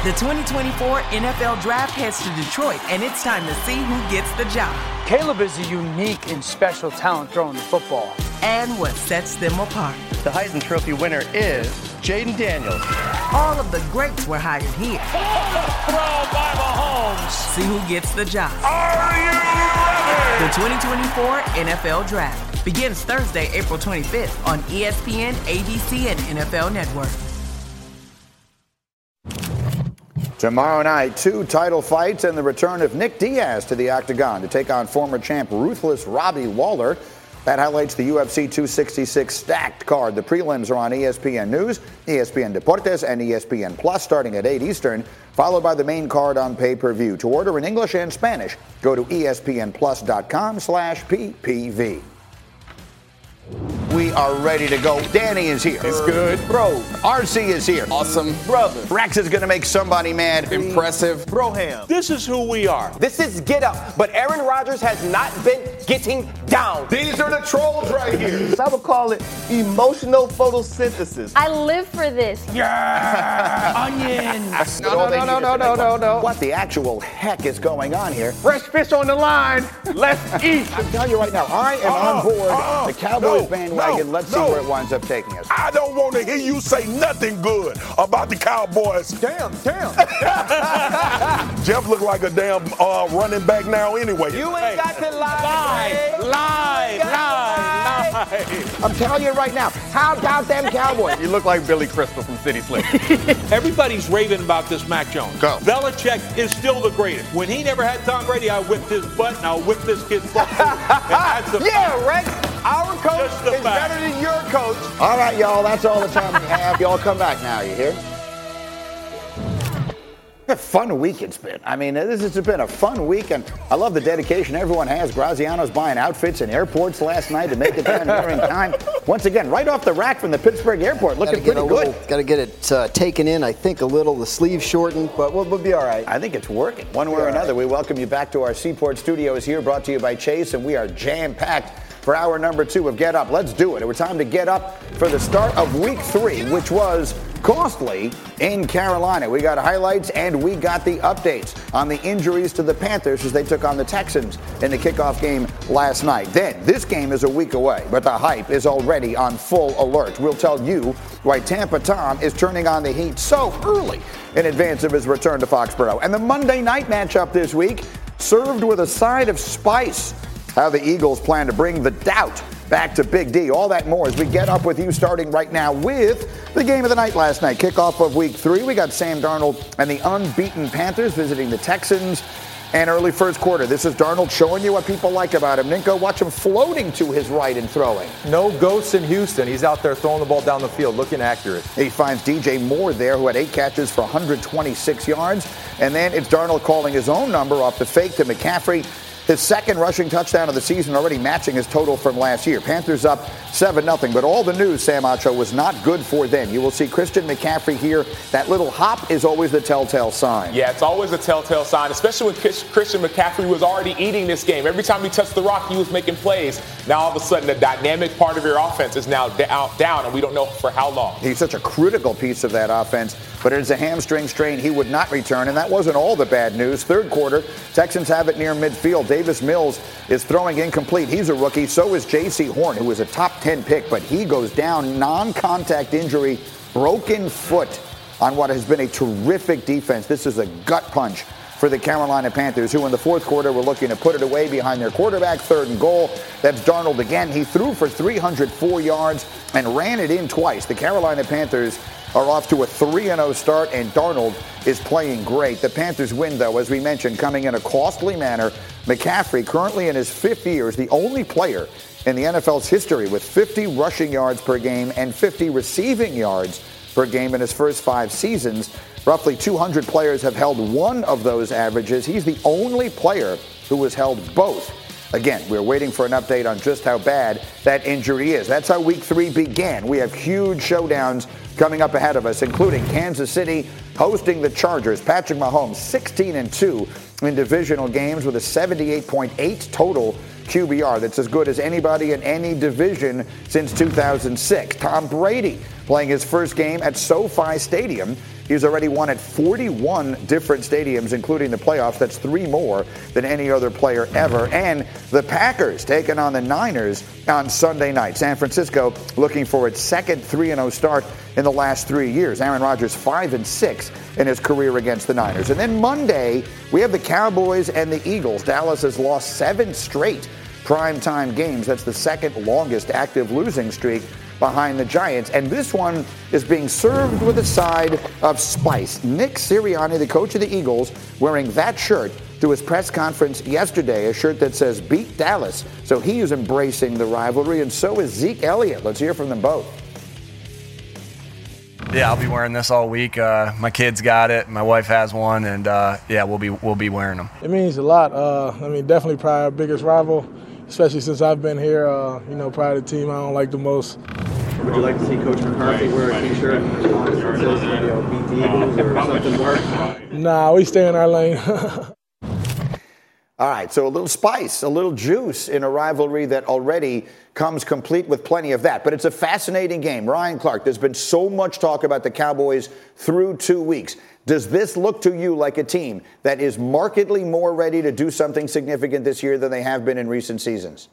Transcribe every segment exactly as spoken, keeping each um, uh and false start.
The twenty twenty-four N F L Draft heads to Detroit, and it's time to see who gets the job. Caleb is a unique and special talent throwing the football. And what sets them apart. The Heisman Trophy winner is Jaden Daniels. All of the greats were hired here. Throw by Mahomes. See who gets the job. Are you ready? The twenty twenty-four N F L Draft begins Thursday, April twenty-fifth on E S P N, A B C, and N F L Network. Tomorrow night, two title fights and the return of Nick Diaz to the octagon to take on former champ Ruthless Robbie Lawler. That highlights the U F C two sixty-six stacked card. The prelims are on E S P N News, E S P N Deportes, and E S P N Plus starting at eight Eastern, followed by the main card on pay-per-view. To order in English and Spanish, go to espnplus.com slash ppv. We are ready to go. Danny is here. It's good. Bro. R C is here. Awesome. Brother. Rex is going to make somebody mad. Impressive. Broham. This is who we are. This is get up, but Aaron Rodgers has not been getting down. These are the trolls right here. I would call it emotional photosynthesis. I live for this. Yeah. Onions. No, no, no, no, no, no, no, no. What the actual heck is going on here? Fresh fish on the line. Let's eat. I'll tell you right now, I am Uh-uh, on board uh-uh. the Cowboys No, bandwagon. no, Let's no. see where it winds up taking us. I don't want to hear you say nothing good about the Cowboys. Damn, damn. Jeff look like a damn uh, running back now anyway. You ain't got to lie. Lie, lie, lie, lie. I'm telling you right now, how about them Cowboys? You look like Billy Crystal from City Slickers. Everybody's raving about this Mac Jones. Go. Belichick is still the greatest. When he never had Tom Brady, I whipped his butt, and I'll whip this kid's butt. And that's a Yeah, fact. Rex. Our coach Just the is fact. better than your coach. All right, y'all, that's all the time we have. Y'all come back now, you hear? A fun week it's been. I mean, this has been a fun week, and I love the dedication everyone has. Graziano's buying outfits in airports last night to make it down here in time. Once again, right off the rack from the Pittsburgh airport, looking pretty good. Got to get it uh, taken in, I think, a little, the sleeve shortened, but we'll, we'll be all right. I think it's working. One way or another, we welcome you back to our Seaport Studios here, brought to you by Chase, and we are jam-packed for hour number two of Get Up. Let's do it. It was time to get up for the start of week three, which was costly in Carolina. We got highlights and we got the updates on the injuries to the Panthers as they took on the Texans in the kickoff game last night. Then, this game is a week away, but the hype is already on full alert. We'll tell you why Tampa Tom is turning on the heat so early in advance of his return to Foxborough. And the Monday night matchup this week, served with a side of spice. How the Eagles plan to bring the doubt back to Big D. All that more as we get up with you starting right now with the game of the night last night. Kickoff of week three. We got Sam Darnold and the unbeaten Panthers visiting the Texans. And early first quarter, this is Darnold showing you what people like about him. Ninko, watch him floating to his right and throwing. No ghosts in Houston. He's out there throwing the ball down the field, looking accurate. He finds D J Moore there, who had eight catches for one hundred twenty-six yards. And then it's Darnold calling his own number off the fake to McCaffrey. His second rushing touchdown of the season, already matching his total from last year. Panthers up seven nothing. But all the news, Sam Acho, was not good for them. You will see Christian McCaffrey here. That little hop is always the telltale sign. Yeah, it's always a telltale sign, especially when Christian McCaffrey was already eating this game. Every time he touched the rock, he was making plays. Now, all of a sudden, the dynamic part of your offense is now down, and we don't know for how long. He's such a critical piece of that offense. But it is a hamstring strain. He would not return, and that wasn't all the bad news. Third quarter, Texans have it near midfield. Davis Mills is throwing incomplete. He's a rookie. So is J C Horn, who was a top ten pick, but he goes down. Non-contact injury, broken foot on what has been a terrific defense. This is a gut punch for the Carolina Panthers, who in the fourth quarter were looking to put it away behind their quarterback. Third and goal. That's Darnold again. He threw for three hundred four yards and ran it in twice. The Carolina Panthers are off to a three and oh start, and Darnold is playing great. The Panthers win, though, as we mentioned, coming in a costly manner. McCaffrey, currently in his fifth year, is the only player in the N F L's history with fifty rushing yards per game and fifty receiving yards per game in his first five seasons. Roughly two hundred players have held one of those averages. He's the only player who has held both. Again, we're waiting for an update on just how bad that injury is. That's how week three began. We have huge showdowns coming up ahead of us, including Kansas City hosting the Chargers. Patrick Mahomes, sixteen and two in divisional games with a seventy-eight point eight total Q B R. That's as good as anybody in any division since two thousand six. Tom Brady playing his first game at SoFi Stadium He's already won at forty-one different stadiums, including the playoffs. That's three more than any other player ever. And the Packers taking on the Niners on Sunday night. San Francisco looking for its second three and oh start in the last three years. Aaron Rodgers five and six in his career against the Niners. And then Monday, we have the Cowboys and the Eagles. Dallas has lost seven straight primetime games. That's the second longest active losing streak behind the Giants. And this one is being served with a side of spice. Nick Sirianni, the coach of the Eagles, wearing that shirt to his press conference yesterday, a shirt that says beat Dallas. So he is embracing the rivalry, and so is Zeke Elliott. Let's hear from them both. Yeah, I'll be wearing this all week. Uh, my kids got it. My wife has one, and uh, yeah, we'll be we'll be wearing them. It means a lot. Uh, I mean, definitely probably our biggest rival, especially since I've been here. Uh, you know, probably the team I don't like the most. Would you like to see Coach McCarthy wear a T-shirt that says, you know, beat the Eagles or something more? Nah, we stay in our lane. All right, so a little spice, a little juice in a rivalry that already comes complete with plenty of that. But it's a fascinating game. Ryan Clark, there's been so much talk about the Cowboys through two weeks. Does this look to you like a team that is markedly more ready to do something significant this year than they have been in recent seasons?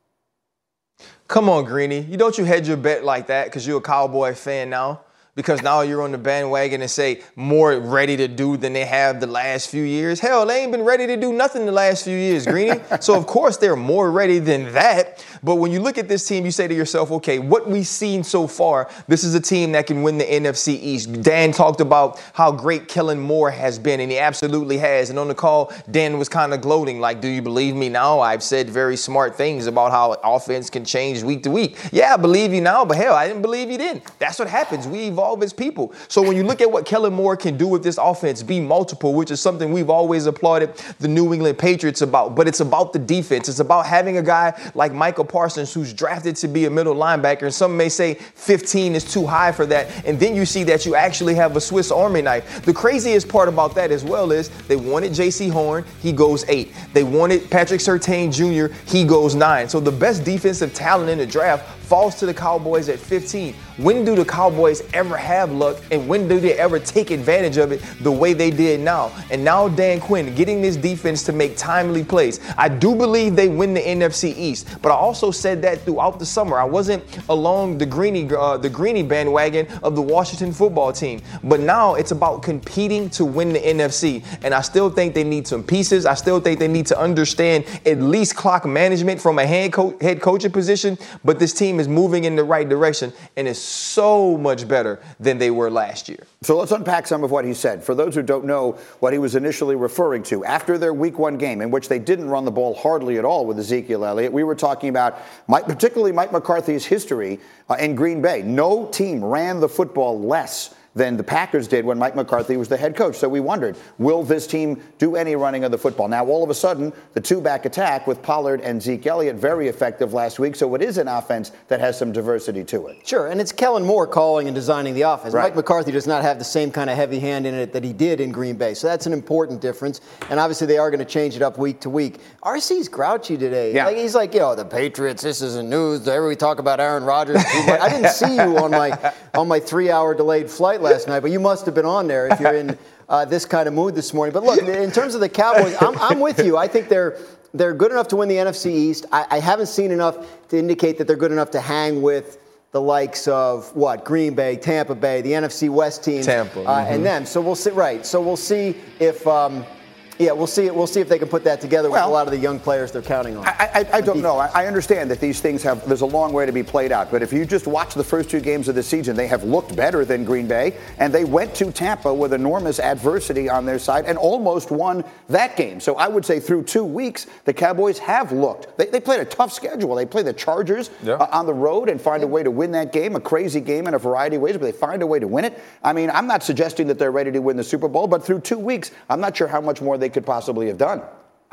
Come on, Greeny. You don't you hedge your bet like that because you're a Cowboy fan now? Because now you're on the bandwagon and say more ready to do than they have the last few years. Hell, they ain't been ready to do nothing the last few years, Greeny. So, of course, they're more ready than that. But when you look at this team, you say to yourself, okay, what we've seen so far, this is a team that can win the N F C East. Dan talked about how great Kellen Moore has been, and he absolutely has. And on the call, Dan was kind of gloating, like, do you believe me now? I've said very smart things about how offense can change week to week. Yeah, I believe you now, but hell, I didn't believe you then. That's what happens. We evolve as people. So when you look at what Kellen Moore can do with this offense, be multiple, which is something we've always applauded the New England Patriots about, but it's about the defense. It's about having a guy like Michael Parsons who's drafted to be a middle linebacker, and some may say fifteen is too high for that, and then you see that you actually have a Swiss Army knife. The craziest part about that as well is they wanted J C Horn, he goes eight. They wanted Patrick Surtain Junior, he goes nine. So the best defensive talent in the draft falls to the Cowboys at fifteen. When do the Cowboys ever have luck, and when do they ever take advantage of it the way they did now? And now Dan Quinn getting this defense to make timely plays. I do believe they win the N F C East, but I also said that throughout the summer. I wasn't along the Greeny, uh, the Greeny bandwagon of the Washington football team, but now it's about competing to win the N F C, and I still think they need some pieces. I still think they need to understand at least clock management from a head, co- head coaching position, but this team is moving in the right direction and is so much better than they were last year. So let's unpack some of what he said. For those who don't know what he was initially referring to, after their week one game in which they didn't run the ball hardly at all with Ezekiel Elliott, we were talking about Mike, particularly Mike McCarthy's history uh, in Green Bay. No team ran the football less than the Packers did when Mike McCarthy was the head coach. So we wondered, will this team do any running of the football? Now, all of a sudden, the two-back attack with Pollard and Zeke Elliott, very effective last week. So it is an offense that has some diversity to it. Sure, and it's Kellen Moore calling and designing the offense. Right. Mike McCarthy does not have the same kind of heavy hand in it that he did in Green Bay. So that's an important difference. And obviously, they are going to change it up week to week. R C's grouchy today. Yeah. Like, he's like, yo, the Patriots, this isn't news. We talk about Aaron Rodgers too much. I didn't see you on my on my three-hour delayed flight last night, but you must have been on there if you're in uh, this kind of mood this morning. But look, in terms of the Cowboys, I'm, I'm with you. I think they're they're good enough to win the N F C East. I, I haven't seen enough to indicate that they're good enough to hang with the likes of what Green Bay, Tampa Bay, the N F C West teams, Tampa, uh, mm-hmm. and them. So we'll see. Right. So we'll see if. Um, Yeah, we'll see. We'll see if they can put that together with well, a lot of the young players they're counting on. I, I, I don't know. I, I understand that these things have. There's a long way to be played out. But if you just watch the first two games of the season, they have looked better than Green Bay, and they went to Tampa with enormous adversity on their side and almost won that game. So I would say through two weeks, the Cowboys have looked. They, they played a tough schedule. They play the Chargers yeah. uh, on the road and find a way to win that game. A crazy game in a variety of ways, but they find a way to win it. I mean, I'm not suggesting that they're ready to win the Super Bowl, but through two weeks, I'm not sure how much more they could possibly have done. I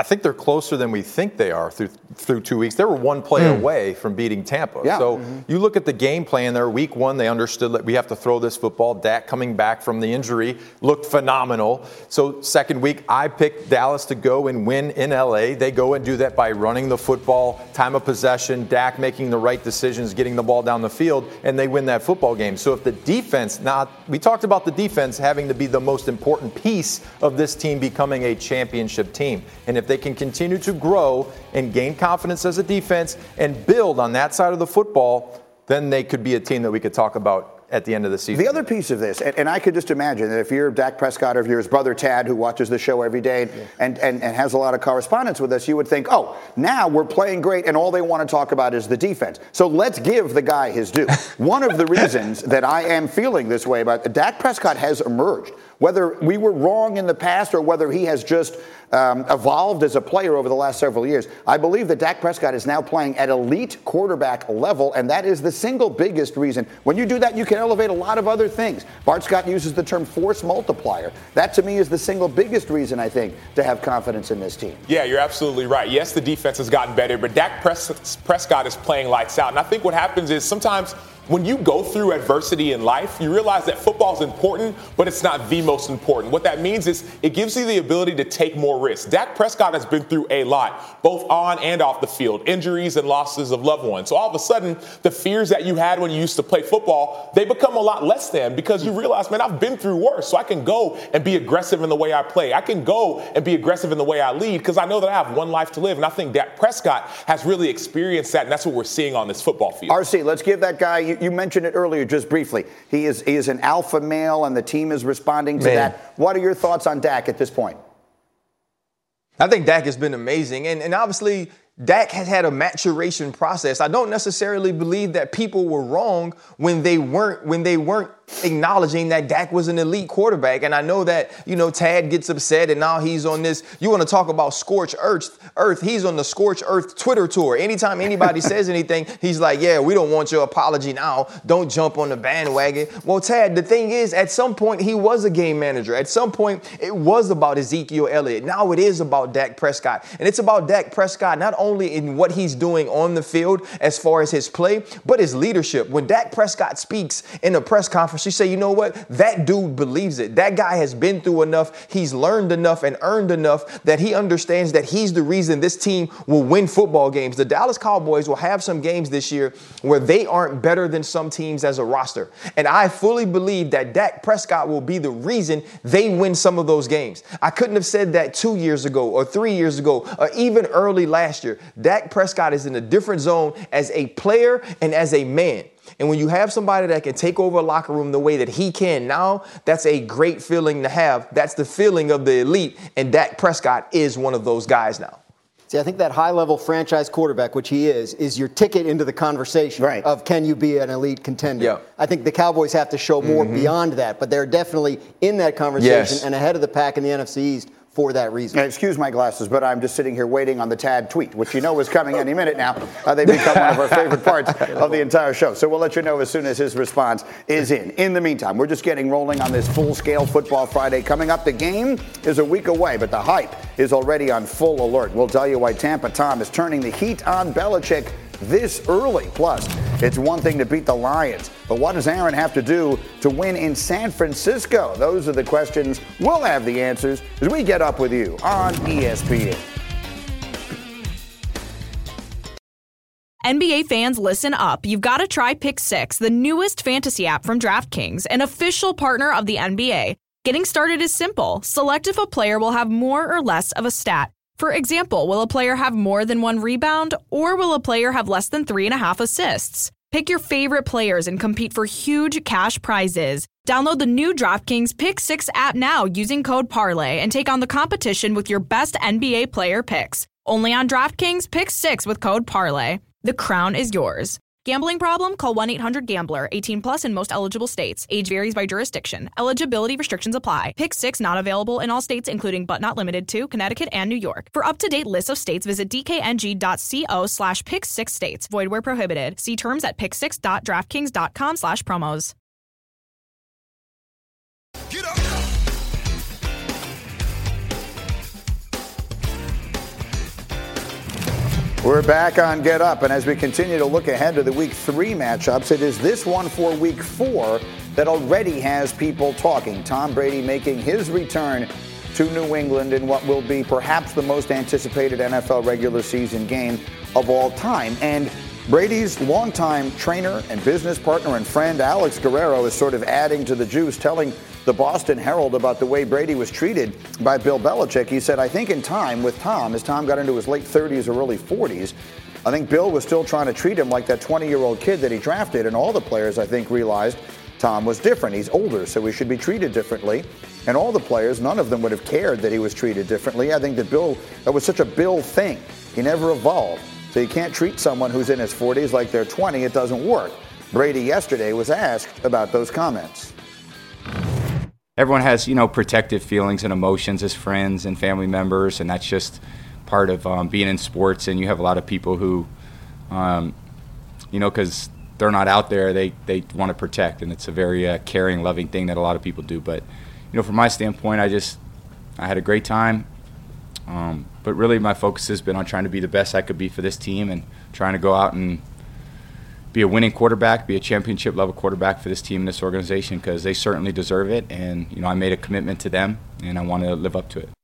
I think they're closer than we think they are through through two weeks. They were one play mm. away from beating Tampa. Yeah. So mm-hmm. you look at the game plan there. Week one, they understood that we have to throw this football. Dak coming back from the injury looked phenomenal. So second week, I picked Dallas to go and win in L A. They go and do that by running the football, time of possession, Dak making the right decisions, getting the ball down the field, and they win that football game. So if the defense, now we talked about the defense having to be the most important piece of this team becoming a championship team. And if they can continue to grow and gain confidence as a defense and build on that side of the football, then they could be a team that we could talk about at the end of the season. The other piece of this, and, and I could just imagine that if you're Dak Prescott or if you're his brother Tad, who watches the show every day yeah. and, and, and has a lot of correspondence with us, you would think, oh, now we're playing great and all they want to talk about is the defense. So let's give the guy his due. One of the reasons that I am feeling this way about Dak Prescott has emerged. Whether we were wrong in the past or whether he has just um, evolved as a player over the last several years, I believe that Dak Prescott is now playing at elite quarterback level, and that is the single biggest reason. When you do that, you can elevate a lot of other things. Bart Scott uses the term force multiplier. That, to me, is the single biggest reason, I think, to have confidence in this team. Yeah, you're absolutely right. Yes, the defense has gotten better, but Dak Pres- Prescott is playing lights out. And I think what happens is sometimes when you go through adversity in life, you realize that football is important, but it's not the most important. What that means is it gives you the ability to take more risks. Dak Prescott has been through a lot, both on and off the field, injuries and losses of loved ones. So all of a sudden, the fears that you had when you used to play football, they become a lot less than, because you realize, man, I've been through worse, so I can go and be aggressive in the way I play. I can go and be aggressive in the way I lead because I know that I have one life to live. And I think Dak Prescott has really experienced that, and that's what we're seeing on this football field. R C, let's give that guy, you, you mentioned it earlier just briefly. He is, he is an alpha male, and the team is responding to Man. that. What are your thoughts on Dak at this point? I think Dak has been amazing. And, and obviously, Dak has had a maturation process. I don't necessarily believe that people were wrong when they weren't when they weren't acknowledging that Dak was an elite quarterback. And I know that, you know, Tad gets upset and now he's on this. You want to talk about scorched earth, earth. He's on the scorched earth Twitter tour. Anytime anybody says anything, he's like, yeah, we don't want your apology now. Don't jump on the bandwagon. Well, Tad, the thing is, at some point he was a game manager. At some point it was about Ezekiel Elliott. Now it is about Dak Prescott. And it's about Dak Prescott not only in what he's doing on the field as far as his play, but his leadership. When Dak Prescott speaks in a press conference, you say, you know what? That dude believes it. That guy has been through enough. He's learned enough and earned enough that he understands that he's the reason this team will win football games. The Dallas Cowboys will have some games this year where they aren't better than some teams as a roster. And I fully believe that Dak Prescott will be the reason they win some of those games. I couldn't have said that two years ago or three years ago or even early last year. Dak Prescott is in a different zone as a player and as a man. And when you have somebody that can take over a locker room the way that he can now, that's a great feeling to have. That's the feeling of the elite. And Dak Prescott is one of those guys now. See, I think that high-level franchise quarterback, which he is, is your ticket into the conversation right. of can you be an elite contender. Yeah. I think the Cowboys have to show more mm-hmm. beyond that, but they're definitely in that conversation yes. and ahead of the pack in the N F C East for that reason. Now, excuse my glasses, but I'm just sitting here waiting on the Tad tweet, which you know is coming any minute now. Uh, they become one of our favorite parts of the entire show. So we'll let you know as soon as his response is in. In the meantime, we're just getting rolling on this full-scale Football Friday. Coming up, the game is a week away, but the hype is already on full alert. We'll tell you why Tampa Tom is turning the heat on Belichick this early. Plus, it's one thing to beat the Lions, but what does Aaron have to do to win in San Francisco? Those are the questions. We'll have the answers as we get up with you on E S P N. N B A fans, listen up. You've got to try Pick Six, the newest fantasy app from DraftKings, an official partner of the N B A. Getting started is simple. Select if a player will have more or less of a stat. For example, will a player have more than one rebound, or will a player have less than three and a half assists? Pick your favorite players and compete for huge cash prizes. Download the new DraftKings Pick Six app now using code Parlay and take on the competition with your best N B A player picks. Only on DraftKings Pick Six with code Parlay. The crown is yours. Gambling problem? Call one eight hundred gambler. eighteen plus in most eligible states. Age varies by jurisdiction. Eligibility restrictions apply. Pick Six not available in all states, including but not limited to Connecticut and New York. For up-to-date lists of states, visit dkng.co slash pick six states. Void where prohibited. See terms at pick six dot draftkings dot com slash promos. We're back on Get Up, and as we continue to look ahead to the week three matchups, it is this one for week four that already has people talking. Tom Brady making his return to New England in what will be perhaps the most anticipated N F L regular season game of all time. And Brady's longtime trainer and business partner and friend Alex Guerrero is sort of adding to the juice, telling the Boston Herald about the way Brady was treated by Bill Belichick. He said, I think in time with Tom, as Tom got into his late thirties or early forties, I think Bill was still trying to treat him like that twenty-year-old kid that he drafted, and all the players, I think, realized Tom was different. He's older, so he should be treated differently. And all the players, none of them would have cared that he was treated differently. I think that Bill, that was such a Bill thing. He never evolved. So you can't treat someone who's in his forties like they're twenty. It doesn't work. Brady yesterday was asked about those comments. Everyone has, you know, protective feelings and emotions as friends and family members, and that's just part of um, being in sports. And you have a lot of people who, um, you know, because they're not out there, they, they want to protect, and it's a very uh, caring, loving thing that a lot of people do. But, you know, from my standpoint, I just, I had a great time. Um, but really my focus has been on trying to be the best I could be for this team and trying to go out and be a winning quarterback, be a championship level quarterback for this team and this organization, because they certainly deserve it. And, you know, I made a commitment to them, and I want to live up to it.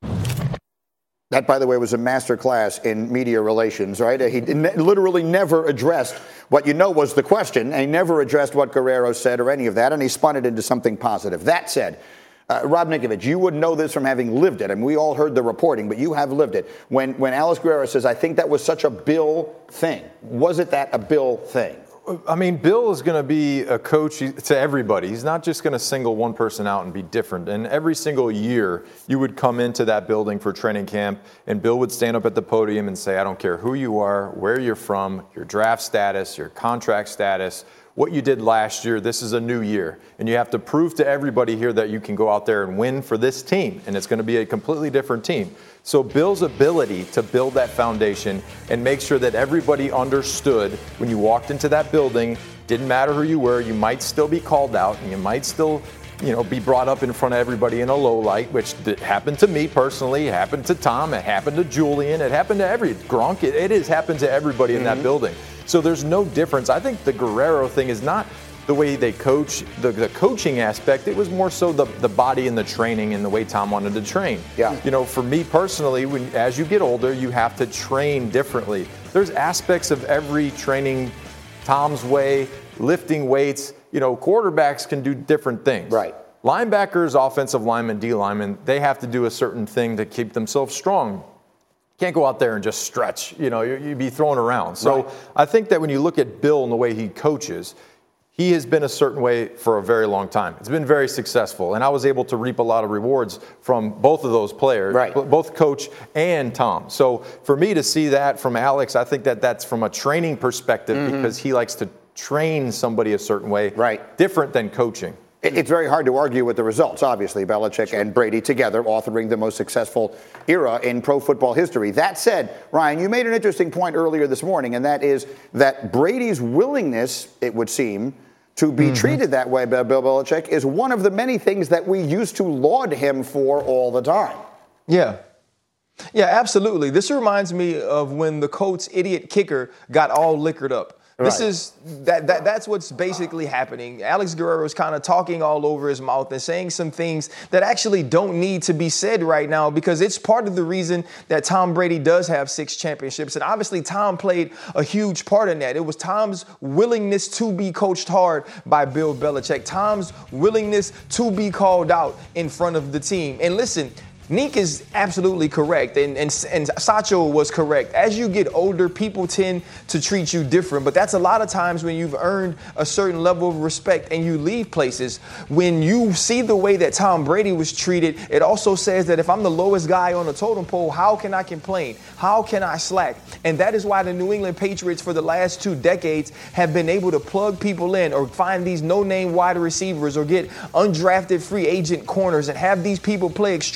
That, by the way, was a master class in media relations, right? He literally never addressed what you know was the question, and he never addressed what Guerrero said or any of that, and he spun it into something positive. That said, uh, Rob Ninkovich, you would know this from having lived it. I mean, we all heard the reporting, but you have lived it. When when Alex Guerrero says, I think that was such a Bill thing, was it that a Bill thing? I mean, Bill is going to be a coach to everybody. He's not just going to single one person out and be different. And every single year, you would come into that building for training camp, and Bill would stand up at the podium and say, I don't care who you are, where you're from, your draft status, your contract status, what you did last year. This is a new year. And you have to prove to everybody here that you can go out there and win for this team. And it's going to be a completely different team. So Bill's ability to build that foundation and make sure that everybody understood when you walked into that building, didn't matter who you were, you might still be called out and you might still, you know, be brought up in front of everybody in a low light, which happened to me personally, it happened to Tom, it happened to Julian, it happened to every Gronk, it, it has happened to everybody mm-hmm. in that building. So there's no difference. I think the Guerrero thing is not the way they coach, the, the coaching aspect. It was more so the, the body and the training and the way Tom wanted to train. Yeah. You know, for me personally, when as you get older, you have to train differently. There's aspects of every training Tom's way, lifting weights. You know, quarterbacks can do different things. Right. Linebackers, offensive linemen, D linemen, they have to do a certain thing to keep themselves strong. Can't go out there and just stretch, you know, you'd be thrown around. So right. I think that when you look at Bill and the way he coaches, he has been a certain way for a very long time. It's been very successful, and I was able to reap a lot of rewards from both of those players, right. both Coach and Tom. So for me to see that from Alex, I think that that's from a training perspective mm-hmm. because he likes to train somebody a certain way, right. different than coaching. It's very hard to argue with the results, obviously. Belichick sure. and Brady together authoring the most successful era in pro football history. That said, Ryan, you made an interesting point earlier this morning, and that is that Brady's willingness, it would seem, to be mm-hmm. treated that way by Bill Belichick is one of the many things that we used to laud him for all the time. Yeah. Yeah, absolutely. This reminds me of when the Colts' idiot kicker got all liquored up. This right. is that, that that's what's basically happening. Alex Guerrero is kind of talking all over his mouth and saying some things that actually don't need to be said right now, because it's part of the reason that Tom Brady does have six championships. And obviously Tom played a huge part in that. It was Tom's willingness to be coached hard by Bill Belichick, Tom's willingness to be called out in front of the team. And listen, Neek is absolutely correct, and, and, and Sacho was correct. As you get older, people tend to treat you different, but that's a lot of times when you've earned a certain level of respect and you leave places. When you see the way that Tom Brady was treated, it also says that if I'm the lowest guy on the totem pole, how can I complain? How can I slack? And that is why the New England Patriots for the last two decades have been able to plug people in or find these no-name wide receivers or get undrafted free agent corners and have these people play extremely well.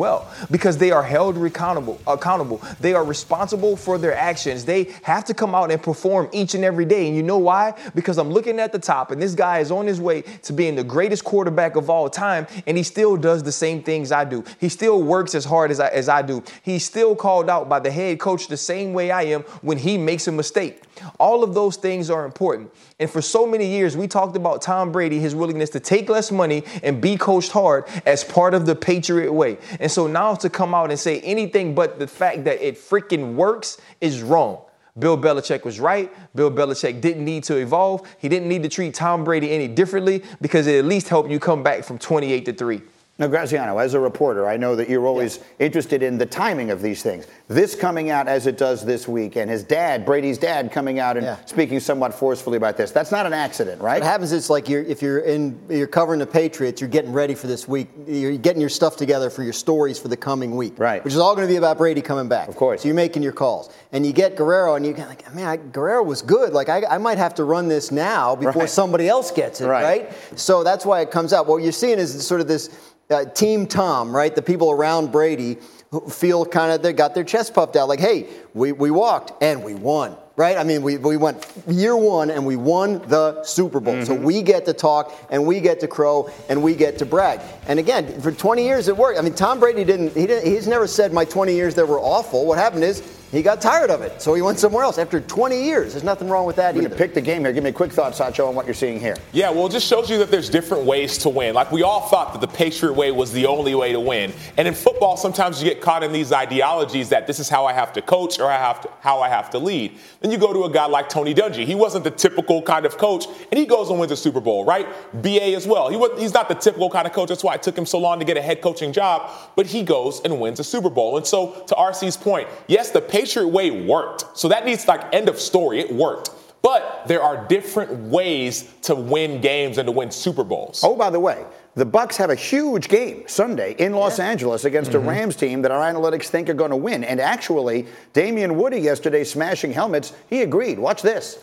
well because they are held accountable. Accountable. They are responsible for their actions. They have to come out and perform each and every day. And you know why? Because I'm looking at the top, and this guy is on his way to being the greatest quarterback of all time, and he still does the same things I do. He still works as hard as I, as I do. He's still called out by the head coach the same way I am when he makes a mistake. All of those things are important. And for so many years, we talked about Tom Brady, his willingness to take less money and be coached hard as part of the Patriot way. And so now to come out and say anything but the fact that it freaking works is wrong. Bill Belichick was right. Bill Belichick didn't need to evolve. He didn't need to treat Tom Brady any differently because it at least helped you come back from twenty-eight to three. Now, Graziano, as a reporter, I know that you're always yeah. interested in the timing of these things. This coming out as it does this week, and his dad, Brady's dad, coming out and yeah. speaking somewhat forcefully about this. That's not an accident, right? What happens is, like, you're, if you're in, you're covering the Patriots, you're getting ready for this week. You're getting your stuff together for your stories for the coming week, right? Which is all going to be about Brady coming back, of course. So you're making your calls, and you get Guerrero, and you get like, man, I, Guerrero was good. Like, I, I might have to run this now before right. somebody else gets it, right. right? So that's why it comes out. What you're seeing is sort of this. Uh, Team Tom, right? The people around Brady who feel kind of, they got their chest puffed out like, hey, we, we walked and we won, right? I mean, we, we went year one and we won the Super Bowl. Mm-hmm. So we get to talk and we get to crow and we get to brag. And again, for twenty years it worked. I mean, Tom Brady didn't, he didn't, he's never said my twenty years that were awful. What happened is, he got tired of it, so he went somewhere else after twenty years. There's nothing wrong with that We're either. Going to pick the game here. Give me a quick thought, Sacho, on what you're seeing here. Yeah, well, it just shows you that there's different ways to win. Like, we all thought that the Patriot way was the only way to win. And in football, sometimes you get caught in these ideologies that this is how I have to coach or I have to, how I have to lead. Then you go to a guy like Tony Dungy. He wasn't the typical kind of coach, and he goes and wins a Super Bowl, right? B A as well. He was, he's not the typical kind of coach. That's why it took him so long to get a head coaching job. But he goes and wins a Super Bowl. And so, to R C's point, yes, the Patriot way worked. So that needs, like, end of story. It worked. But there are different ways to win games and to win Super Bowls. Oh, by the way, the Bucs have a huge game Sunday in Los yeah. Angeles against mm-hmm. a Rams team that our analytics think are going to win. And actually, Damian Woody yesterday smashing helmets, he agreed. Watch this.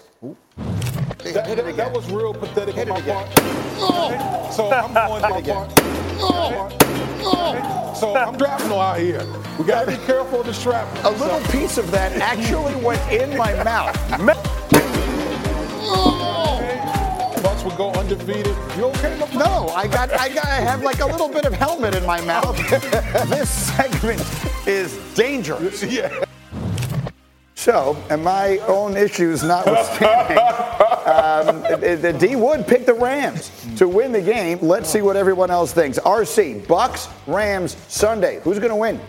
That, that, that was real pathetic on my part. Oh. So I'm going to my part. Oh. Oh. So I'm driving out here. We got to be careful of the strap. A little so. piece of that actually went in my mouth. Bucs would go undefeated. You okay? No, I got, I got, I have like a little bit of helmet in my mouth. This segment is dangerous. Yeah. So, and my own issues notwithstanding, um, the D Wood picked the Rams to win the game. Let's see what everyone else thinks. R C, Bucs, Rams, Sunday. Who's going to win?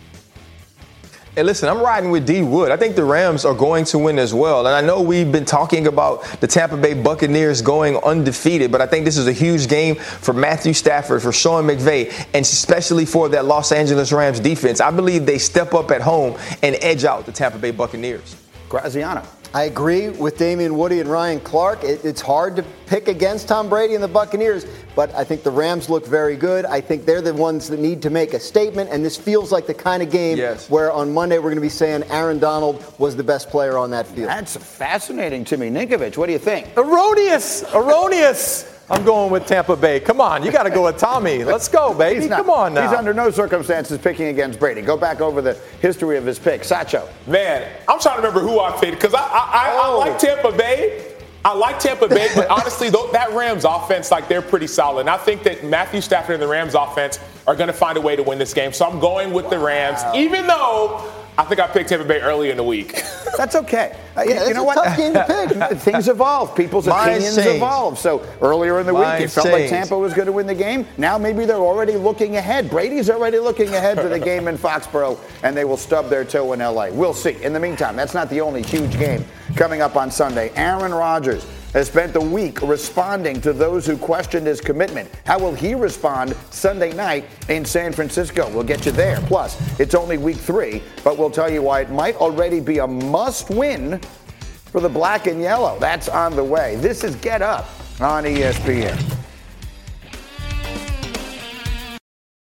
Hey, listen, I'm riding with D Wood. I think the Rams are going to win as well. And I know we've been talking about the Tampa Bay Buccaneers going undefeated, but I think this is a huge game for Matthew Stafford, for Sean McVay, and especially for that Los Angeles Rams defense. I believe they step up at home and edge out the Tampa Bay Buccaneers. Graziano. I agree with Damian Woody and Ryan Clark. It, it's hard to pick against Tom Brady and the Buccaneers, but I think the Rams look very good. I think they're the ones that need to make a statement, and this feels like the kind of game yes. where on Monday we're going to be saying Aaron Donald was the best player on that field. That's fascinating to me. Ninkovich, what do you think? Erroneous! Erroneous! I'm going with Tampa Bay. Come on, you got to go with Tommy. Let's go, baby. Not, Come on now. He's under no circumstances picking against Brady. Go back over the history of his pick. Sacho. Man, I'm trying to remember who I picked because I, I, I, oh. I like Tampa Bay. I like Tampa Bay, but honestly, that Rams offense, like, they're pretty solid. And I think that Matthew Stafford and the Rams offense are going to find a way to win this game. So I'm going with wow. the Rams, even though I think I picked Tampa Bay early in the week. That's okay. Uh, yeah, you know a what? Tough game to pick. Things evolve. People's Mine's opinions changed. evolve. So earlier in the Mine's week, it felt changed. like Tampa was going to win the game. Now maybe they're already looking ahead. Brady's already looking ahead to the game in Foxborough, and they will stub their toe in L A. We'll see. In the meantime, that's not the only huge game coming up on Sunday. Aaron Rodgers has spent the week responding to those who questioned his commitment. How will he respond Sunday night in San Francisco? We'll get you there. Plus, it's only week three, but we'll tell you why it might already be a must-win for the black and yellow. That's on the way. This is Get Up on E S P N.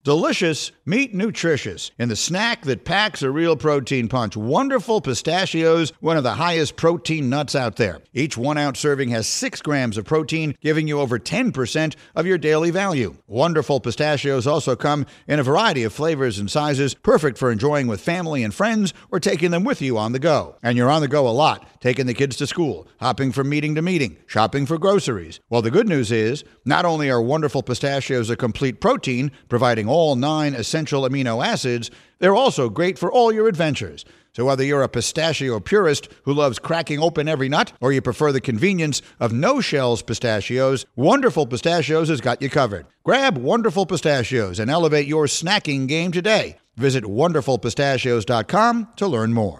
Delicious, meet nutritious in the snack that packs a real protein punch. Wonderful Pistachios, one of the highest protein nuts out there. Each one-ounce serving has six grams of protein, giving you over ten percent of your daily value. Wonderful Pistachios also come in a variety of flavors and sizes, perfect for enjoying with family and friends or taking them with you on the go. And you're on the go a lot, taking the kids to school, hopping from meeting to meeting, shopping for groceries. Well, the good news is, not only are Wonderful Pistachios a complete protein, providing all nine essential amino acids, they're also great for all your adventures. So whether you're a pistachio purist who loves cracking open every nut, or you prefer the convenience of no-shells pistachios, Wonderful Pistachios has got you covered. Grab Wonderful Pistachios and elevate your snacking game today. Visit wonderful pistachios dot com to learn more.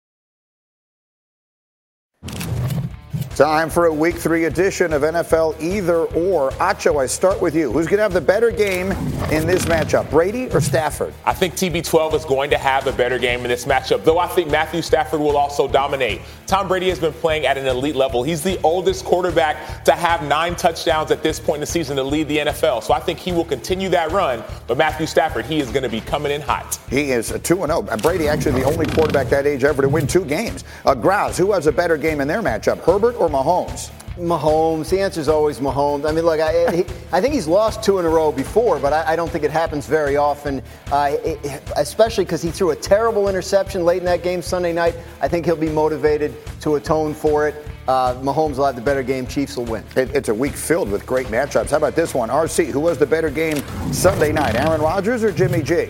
Time for a week three edition of N F L Either Or. Acho, I start with you. Who's going to have the better game in this matchup, Brady or Stafford? I think T B twelve is going to have a better game in this matchup, though I think Matthew Stafford will also dominate. Tom Brady has been playing at an elite level. He's the oldest quarterback to have nine touchdowns at this point in the season to lead the N F L. So I think he will continue that run. But Matthew Stafford, he is going to be coming in hot. He is a two and oh. Brady actually the only quarterback that age ever to win two games. Uh, Grouse, who has a better game in their matchup, Herbert or Mahomes? Mahomes. The answer is always Mahomes. I mean, look, I, he, I think he's lost two in a row before, but I, I don't think it happens very often, uh, it, especially because he threw a terrible interception late in that game Sunday night. I think he'll be motivated to atone for it. Uh, Mahomes will have the better game. Chiefs will win. It, it's a week filled with great matchups. How about this one? R C, who was the better game Sunday night, Aaron Rodgers or Jimmy G?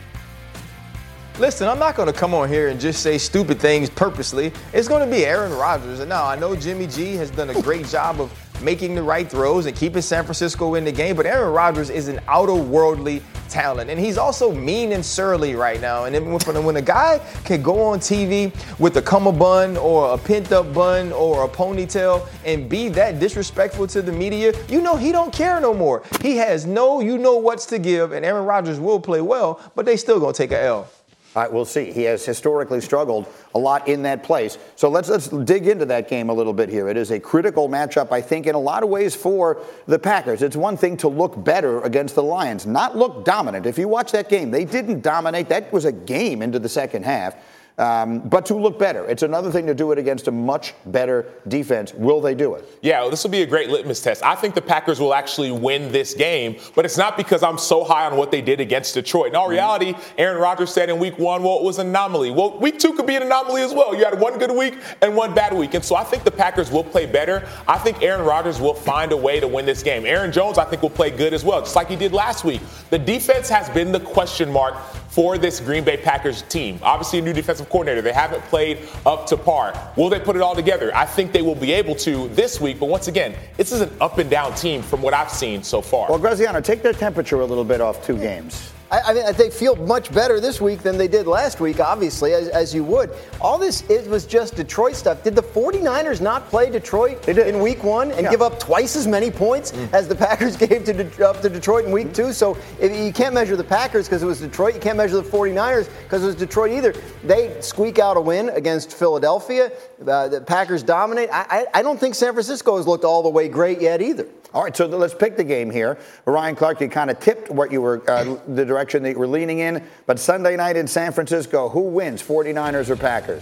Listen, I'm not going to come on here and just say stupid things purposely. It's going to be Aaron Rodgers. And now I know Jimmy G has done a great job of making the right throws and keeping San Francisco in the game, but Aaron Rodgers is an outer-worldly talent, and he's also mean and surly right now. And when, when a guy can go on T V with a come bun or a pent-up bun or a ponytail and be that disrespectful to the media, you know he don't care no more. He has no you know what's to give, and Aaron Rodgers will play well, but they still going to take a L. All right, we'll see. He has historically struggled a lot in that place. So let's let's dig into that game a little bit here. It is a critical matchup, I think, in a lot of ways for the Packers. It's one thing to look better against the Lions, not look dominant. If you watch that game, they didn't dominate. That was a game into the second half. Um, but to look better. It's another thing to do it against a much better defense. Will they do it? Yeah, well, this will be a great litmus test. I think the Packers will actually win this game, but it's not because I'm so high on what they did against Detroit. In all reality, Aaron Rodgers said in week one, well, it was an anomaly. Well, week two could be an anomaly as well. You had one good week and one bad week. And so I think the Packers will play better. I think Aaron Rodgers will find a way to win this game. Aaron Jones, I think, will play good as well, just like he did last week. The defense has been the question mark for this Green Bay Packers team. Obviously, a new defensive coordinator. They haven't played up to par. Will they put it all together? I think they will be able to this week. But once again, this is an up and down team from what I've seen so far. Well, Graziano, take their temperature a little bit off two games. I, I mean, they feel much better this week than they did last week, obviously, as, as you would. All this is, was just Detroit stuff. Did the 49ers not play Detroit in week one and yeah. give up twice as many points mm. as the Packers gave to, De- up to Detroit in week mm. two? So if you can't measure the Packers because it was Detroit. You can't measure the 49ers because it was Detroit either. They squeak out a win against Philadelphia. Uh, the Packers dominate. I, I, I don't think San Francisco has looked all the way great yet either. All right, so let's pick the game here. Ryan Clark, you kind of tipped what you were, uh, the direction that you were leaning in. But Sunday night in San Francisco, who wins, 49ers or Packers?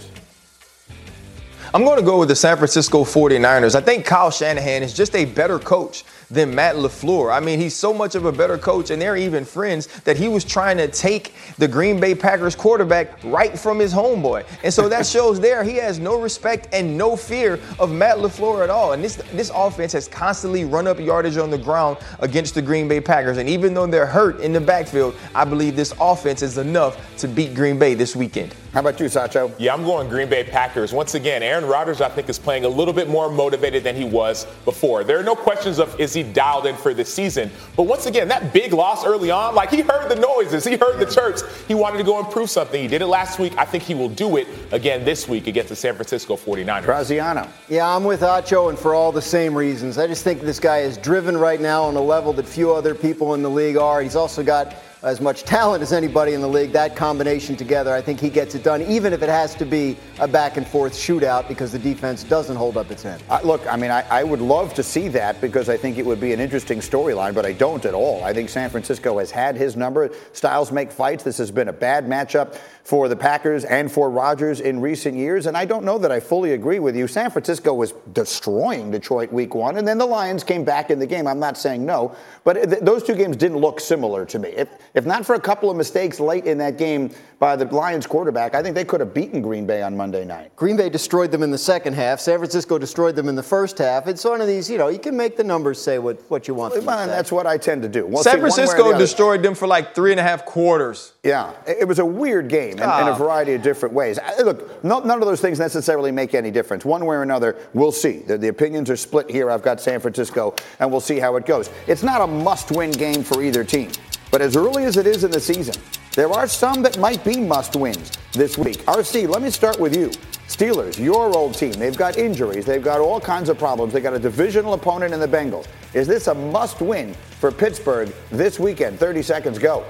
I'm going to go with the San Francisco 49ers. I think Kyle Shanahan is just a better coach than Matt LaFleur. I mean, he's so much of a better coach, and they're even friends, that he was trying to take the Green Bay Packers quarterback right from his homeboy. And so that shows there he has no respect and no fear of Matt LaFleur at all. And this this offense has constantly run up yardage on the ground against the Green Bay Packers. And even though they're hurt in the backfield, I believe this offense is enough to beat Green Bay this weekend. How about you, Sacho? Yeah, I'm going Green Bay Packers. Once again, Aaron Rodgers, I think, is playing a little bit more motivated than he was before. There are no questions of is he dialed in for this season. But once again, that big loss early on, like he heard the noises, he heard the chirps. He wanted to go improve something. He did it last week. I think he will do it again this week against the San Francisco 49ers. Graziano. Yeah, I'm with Acho, and for all the same reasons. I just think this guy is driven right now on a level that few other people in the league are. He's also got as much talent as anybody in the league. That combination together, I think he gets it done, even if it has to be a back-and-forth shootout because the defense doesn't hold up its end. Uh, look, I mean, I, I would love to see that because I think it would be an interesting storyline, but I don't at all. I think San Francisco has had his number. Styles make fights. This has been a bad matchup for the Packers and for Rodgers in recent years, and I don't know that I fully agree with you. San Francisco was destroying Detroit week one, and then the Lions came back in the game. I'm not saying no, but th- those two games didn't look similar to me. If, if not for a couple of mistakes late in that game by the Lions quarterback, I think they could have beaten Green Bay on Monday night. Green Bay destroyed them in the second half. San Francisco destroyed them in the first half. It's one of these, you know, you can make the numbers say what, what you want them well, to say. That's what I tend to do. We'll San Francisco destroyed them for like three and a half quarters. Yeah, it was a weird game in, ah. in a variety of different ways. Look, no, none of those things necessarily make any difference. One way or another, we'll see. The, the opinions are split here. I've got San Francisco, and we'll see how it goes. It's not a must-win game for either team. But as early as it is in the season, there are some that might be must-wins this week. R C, let me start with you. Steelers, your old team, they've got injuries. They've got all kinds of problems. They've got a divisional opponent in the Bengals. Is this a must-win for Pittsburgh this weekend? thirty seconds, go.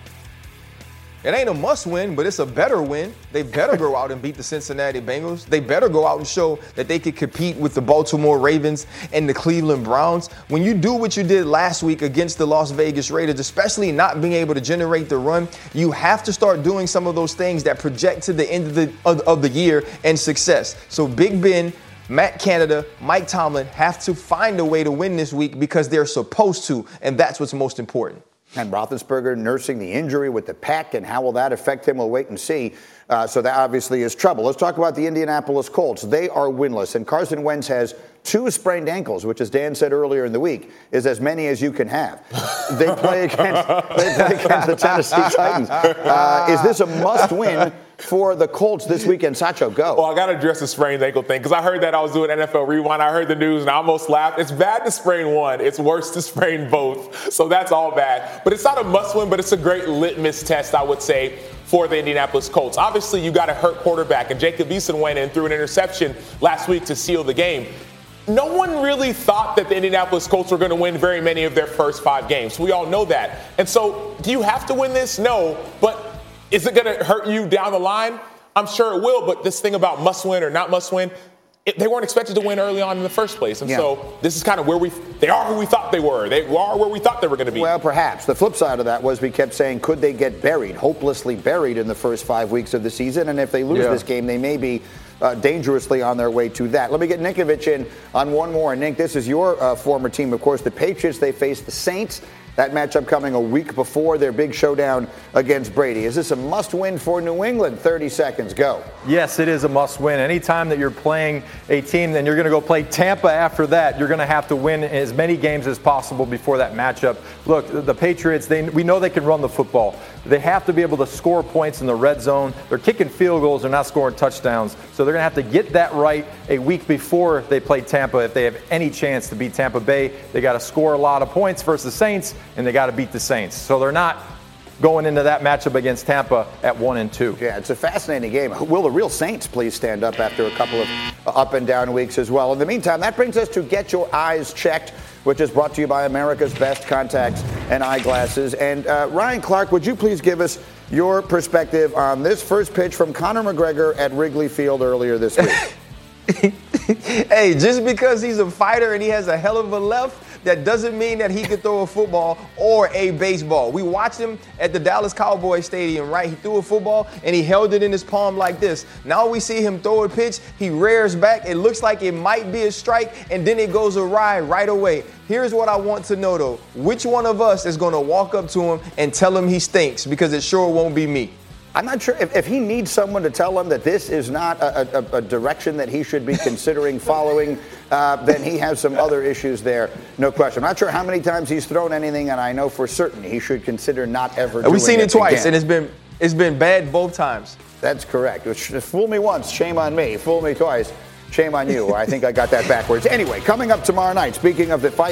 It ain't a must-win, but it's a better win. They better go out and beat the Cincinnati Bengals. They better go out and show that they could compete with the Baltimore Ravens and the Cleveland Browns. When you do what you did last week against the Las Vegas Raiders, especially not being able to generate the run, you have to start doing some of those things that project to the end of the, of, of the year and success. So Big Ben, Matt Canada, Mike Tomlin have to find a way to win this week because they're supposed to, and that's what's most important. And Roethlisberger nursing the injury with the pec, and how will that affect him? We'll wait and see. Uh, so that obviously is trouble. Let's talk about the Indianapolis Colts. They are winless, and Carson Wentz has two sprained ankles, which, as Dan said earlier in the week, is as many as you can have. They play against, they play against the Tennessee Titans. Uh, is this a must-win for the Colts this weekend? Sacho, go. Well, I got to address the sprained ankle thing because I heard that I was doing N F L Rewind. I heard the news and I almost laughed. It's bad to sprain one. It's worse to sprain both. So that's all bad. But it's not a must-win, but it's a great litmus test, I would say, for the Indianapolis Colts. Obviously, you got a hurt quarterback, and Jacob Eason went in threw an interception last week to seal the game. No one really thought that the Indianapolis Colts were going to win very many of their first five games. We all know that. And so, do you have to win this? No. But is it going to hurt you down the line? I'm sure it will. But this thing about must win or not must win, it, they weren't expected to win early on in the first place. And yeah. so this is kind of where we – they are who we thought they were. They are where we thought they were going to be. Well, perhaps. The flip side of that was we kept saying, could they get buried, hopelessly buried in the first five weeks of the season? And if they lose yeah. this game, they may be – Uh, dangerously on their way to that. Let me get Ninkovich in on one more. Nink, this is your uh, former team, of course, the Patriots. They face the Saints. That matchup coming a week before their big showdown against Brady. Is this a must-win for New England? thirty seconds, go. Yes, it is a must-win. Anytime that you're playing a team, then you're going to go play Tampa after that. You're going to have to win as many games as possible before that matchup. Look, the Patriots, they, we know they can run the football. They have to be able to score points in the red zone. They're kicking field goals. They're not scoring touchdowns. So they're going to have to get that right a week before they play Tampa if they have any chance to beat Tampa Bay. They got to score a lot of points versus the Saints, and they got to beat the Saints. So they're not going into that matchup against Tampa at one and two. Yeah, it's a fascinating game. Will the real Saints please stand up after a couple of up and down weeks as well? In the meantime, that brings us to Get Your Eyes Checked, which is brought to you by America's Best Contacts and Eyeglasses. And uh, Ryan Clark, would you please give us your perspective on this first pitch from Conor McGregor at Wrigley Field earlier this week? Hey, just because he's a fighter and he has a hell of a left, that doesn't mean that he could throw a football or a baseball. We watched him at the Dallas Cowboys Stadium, right? He threw a football and he held it in his palm like this. Now we see him throw a pitch. He rears back. It looks like it might be a strike, and then it goes awry right away. Here's what I want to know, though. Which one of us is going to walk up to him and tell him he stinks? Because it sure won't be me. I'm not sure if, if he needs someone to tell him that this is not a, a, a direction that he should be considering following, uh, then he has some other issues there, no question. I'm not sure how many times he's thrown anything, and I know for certain he should consider not ever doing it. We've seen it twice, again. and it's been it's been bad both times. That's correct. Fool me once, shame on me. Fool me twice, shame on you. I think I got that backwards. Anyway, coming up tomorrow night, speaking of the fighting,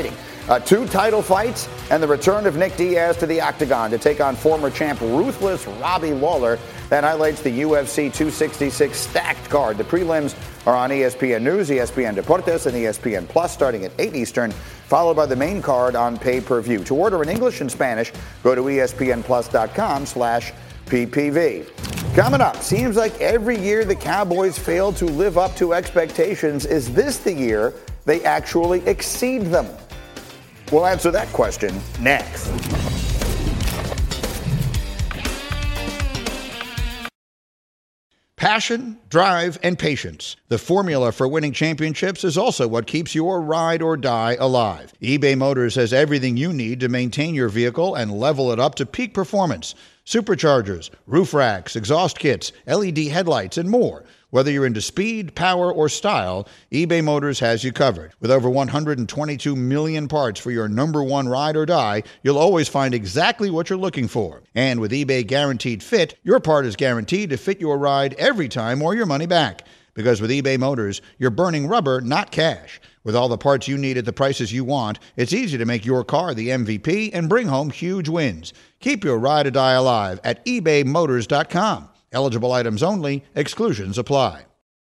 Uh, two title fights and the return of Nick Diaz to the octagon to take on former champ Ruthless Robbie Lawler. That highlights the U F C two sixty-six stacked card. The prelims are on E S P N News, E S P N Deportes, and E S P N Plus starting at eight Eastern, followed by the main card on pay-per-view. To order in English and Spanish, go to espnplus.com slash ppv. Coming up, seems like every year the Cowboys fail to live up to expectations. Is this the year they actually exceed them? We'll answer that question next. Passion, drive, and patience. The formula for winning championships is also what keeps your ride or die alive. eBay Motors has everything you need to maintain your vehicle and level it up to peak performance. Superchargers, roof racks, exhaust kits, L E D headlights, and more. Whether you're into speed, power, or style, eBay Motors has you covered. With over one hundred twenty-two million parts for your number one ride or die, you'll always find exactly what you're looking for. And with eBay Guaranteed Fit, your part is guaranteed to fit your ride every time or your money back. Because with eBay Motors, you're burning rubber, not cash. With all the parts you need at the prices you want, it's easy to make your car the M V P and bring home huge wins. Keep your ride or die alive at ebay motors dot com. Eligible items only. Exclusions apply.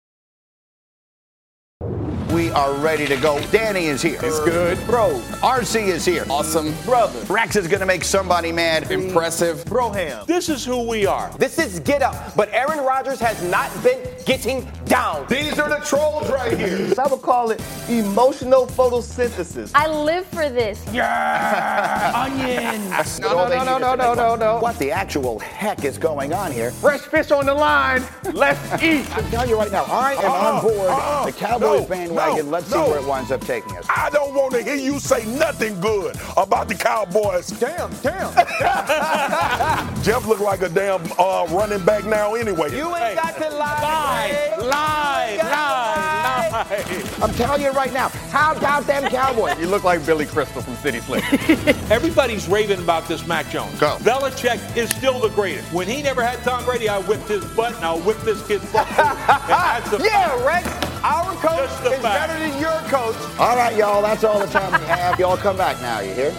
We are ready to go. Danny is here. It's good. Bro. R C is here. Awesome. Brother. Rex is going to make somebody mad. Impressive. Broham. This is who we are. This is get up, but Aaron Rodgers has not been getting down. These are the trolls right here. I would call it emotional photosynthesis. I live for this. Yeah. Onion. No, no, no, no, no, no, no. What the actual heck is going on here? Fresh fish on the line. Let's eat. I'm telling you right now, I am Uh-uh, on board uh-uh. the Cowboys No, bandwagon. no, Let's no. see where it winds up taking us. I don't want to hear you say nothing good about the Cowboys. Damn, damn. Jeff look like a damn uh, running back now anyway. You ain't Hey. got to lie. Lie, lie, lie, lie. I'm telling you right now, how about them Cowboys? You look like Billy Crystal from City Slickers. Everybody's raving about this Mac Jones. Go. Belichick is still the greatest. When he never had Tom Brady, I whipped his butt, and I'll whip this kid's butt. too. And that's a Yeah, fact. Rex, our coach Just the is fact. better than your coach. All right, y'all, that's all the time we have. Y'all come back now, you hear?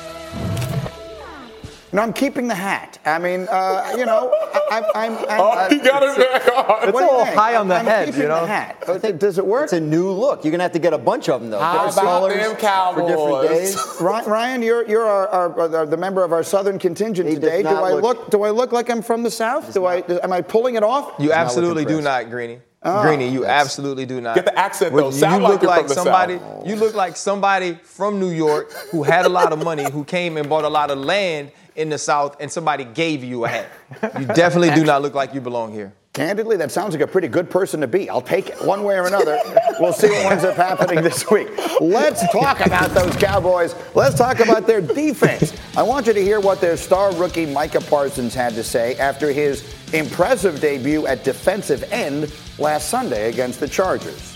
No, I'm keeping the hat. I mean, uh, you know, I, I, I'm. I'm Oh, he got it back on. It's What do a you little think? high on the I'm head, keeping you know. the hat. Uh, Does it work? It's a new look. You're gonna have to get a bunch of them though. How Different about colors them for different Cowboys? days. Ryan, Ryan, you're you're our, our, our, the member of our Southern contingent He does today. Do not I look- look? Do I look like I'm from the South? Do I? Am I pulling it off? You not absolutely looking do not, Greeny. Oh, Greeny, you that's- absolutely do not. Get the accent, When though. you Sound look like you're like from the somebody. South. You look like somebody from New York who had a lot of money, who came and bought a lot of land in the South, and somebody gave you a hat. You definitely do not look like you belong here. Candidly, that sounds like a pretty good person to be. I'll take it one way or another. We'll see what ends up happening this week. Let's talk about those Cowboys. Let's talk about their defense. I want you to hear what their star rookie Micah Parsons had to say after his impressive debut at defensive end last Sunday against the Chargers.